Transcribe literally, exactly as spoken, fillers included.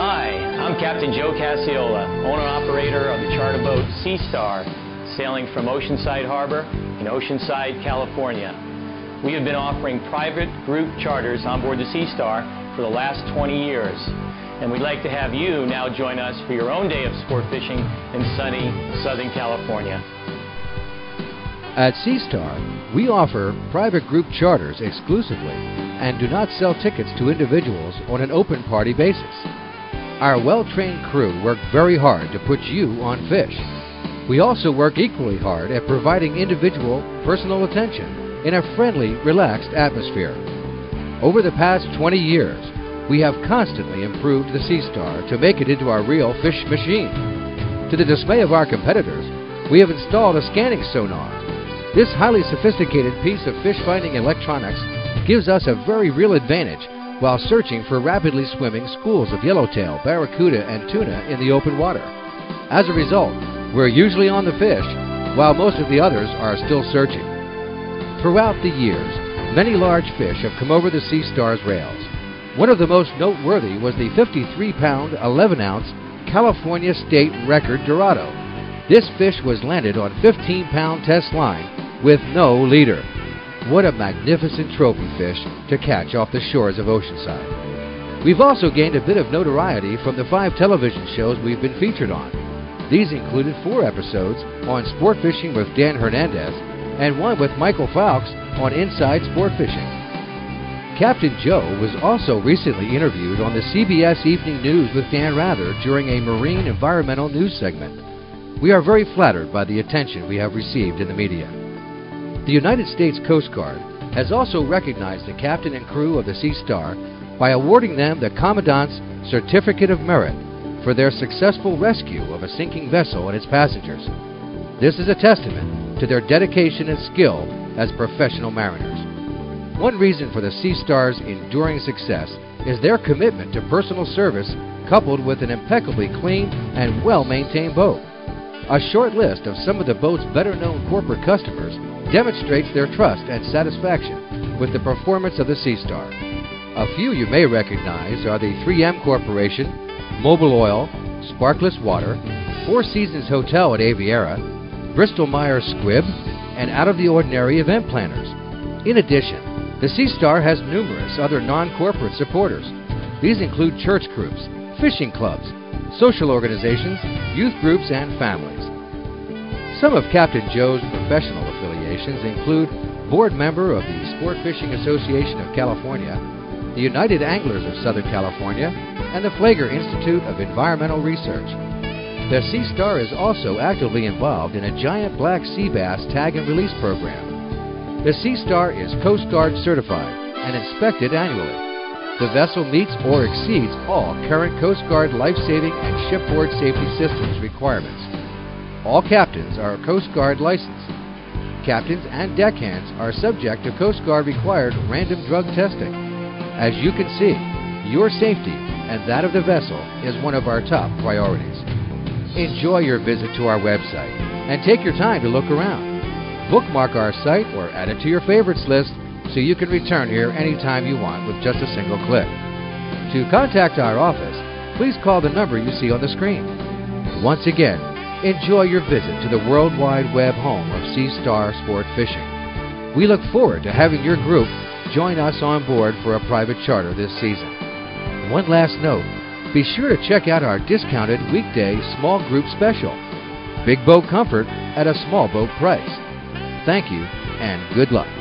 Hi, I'm Captain Joe Cassiola, owner-operator of the charter boat Sea Star, sailing from Oceanside Harbor in Oceanside, California. We have been offering private group charters on board the Sea Star for the last twenty years, and we'd like to have you now join us for your own day of sport fishing in sunny Southern California. At Sea Star, we offer private group charters exclusively and do not sell tickets to individuals on an open party basis. Our well-trained crew work very hard to put you on fish. We also work equally hard at providing individual personal attention in a friendly, relaxed atmosphere. Over the past twenty years, we have constantly improved the Sea Star to make it into our real fish machine. To the dismay of our competitors, we have installed a scanning sonar. This highly sophisticated piece of fish-finding electronics gives us a very real advantage while searching for rapidly swimming schools of yellowtail, barracuda, and tuna in the open water. As a result, we're usually on the fish, while most of the others are still searching. Throughout the years, many large fish have come over the Sea Star's rails. One of the most noteworthy was the fifty-three pound, eleven ounce California State Record Dorado. This fish was landed on fifteen pound test line with no leader. What a magnificent trophy fish to catch off the shores of Oceanside. We've also gained a bit of notoriety from the five television shows we've been featured on. These included four episodes on Sport Fishing with Dan Hernandez and one with Michael Fawkes on Inside Sport Fishing. Captain Joe was also recently interviewed on the C B S Evening News with Dan Rather during a marine environmental news segment. We are very flattered by the attention we have received in the media. The United States Coast Guard has also recognized the captain and crew of the Sea Star by awarding them the Commandant's Certificate of Merit for their successful rescue of a sinking vessel and its passengers. This is a testament to their dedication and skill as professional mariners. One reason for the Sea Star's enduring success is their commitment to personal service coupled with an impeccably clean and well-maintained boat. A short list of some of the boat's better-known corporate customers demonstrates their trust and satisfaction with the performance of the Sea Star. A few you may recognize are the three M Corporation, Mobil Oil, Sparkless Water, Four Seasons Hotel at Aviara, Bristol-Myers Squibb, and Out of the Ordinary event planners. In addition, the Sea Star has numerous other non-corporate supporters. These include church groups, fishing clubs, social organizations, youth groups, and families. Some of Captain Joe's professional affiliations include board member of the Sport Fishing Association of California, the United Anglers of Southern California, and the Flagler Institute of Environmental Research. The Sea Star is also actively involved in a giant black sea bass tag and release program. The Sea Star is Coast Guard certified and inspected annually. The vessel meets or exceeds all current Coast Guard life-saving and shipboard safety systems requirements. All captains are Coast Guard licensed. Captains and deckhands are subject to Coast Guard required random drug testing. As you can see, your safety and that of the vessel is one of our top priorities. Enjoy your visit to our website and take your time to look around. Bookmark our site or add it to your favorites list so you can return here anytime you want with just a single click. To contact our office, please call the number you see on the screen. Once again, enjoy your visit to the World Wide Web home of Sea Star Sport Fishing. We look forward to having your group join us on board for a private charter this season. One last note, be sure to check out our discounted weekday small group special. Big boat comfort at a small boat price. Thank you and good luck.